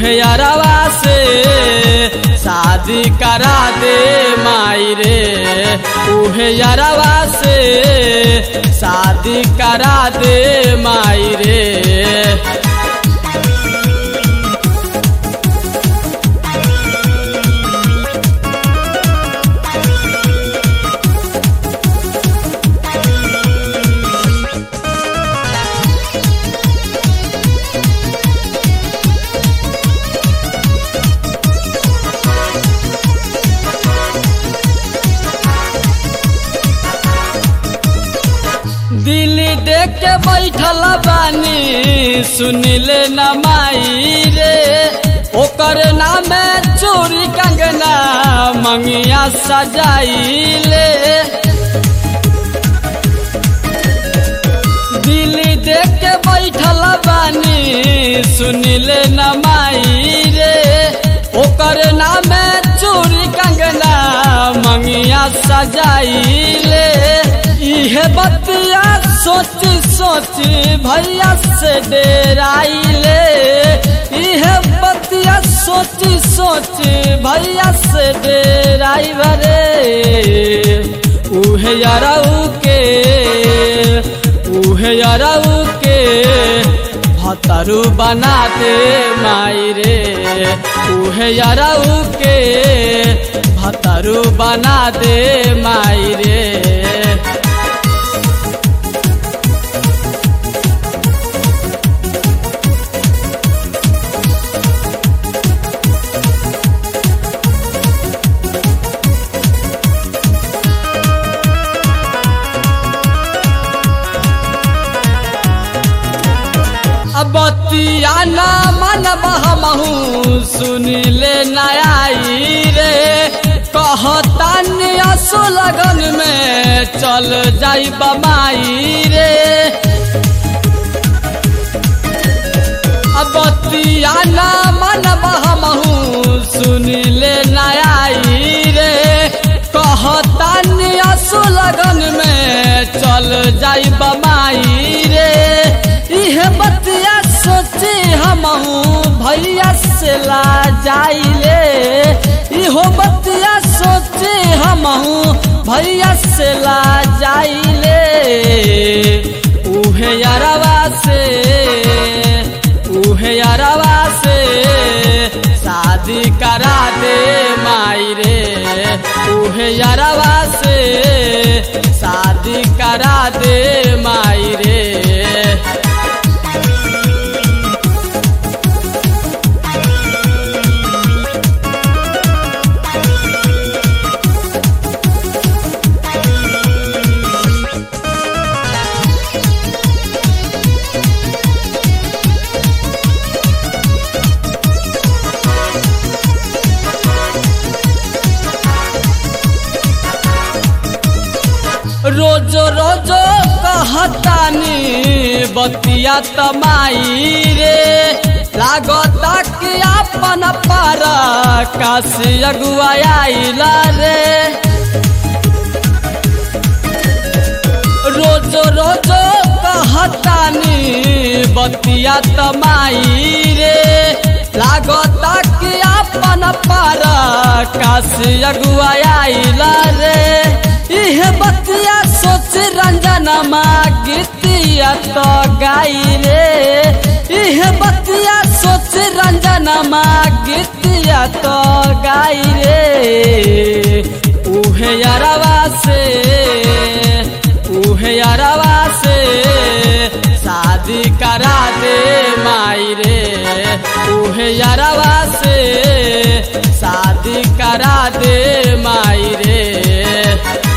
उहे यारवा से शादी करा दे माई रे, उहे यारवा से शादी करा दे माई रे। दिल्ली देख के बैठल बानी सुनिले न माई रे, ओकर नामे चोरी कंगना मंगिया सजाइले। दिल्ली देख के बैठल बानी सुनिले न माई रे, ओकर नामे चोरी कंगना मंगिया सजाइले। इहे बतिया सोची सोची भैया से डेराइले, इहे बतिया सोची सोची भैया से डेराइबे रे। उहे यारऊ के भतरू बना दे माई रे, उहे यारऊ के भतरू बना दे माई रे। बतिया न मनब हमहू सुनिले नयाई रे, कहतानी असो लगन में चल जाई बमाई रे। बतिया न मनब हमहू सुनिले नयाई रे, कहतानी असो लगन में चल जाई बमाई रे। इहे बतिया सोची हमहू भैया से ला जाइले, इहो बतिया सोची हमहू भैया से ला जाइले। उहे यारवा से शादी करा दे माई रे, उहे यारवा से शादी करा दे माई रे। रोजो रोजो कहतानी बतिया तमाई रे, लागता कि अपन पारा काशी अगुआइला रे। रोजो रोजो कहतानी बतिया तमाई रे, लागता कि अपन पारा काशी अगुआइला रे। इहे बतिया सोच रंजनमा गीतिया तो गाई रे, इहे बतिया सोच रंजनमा गीतिया तो गाई रे। उहे यारवा से शादी करा दे माई रे, उहे यारवा से शादी करा दे माई रे।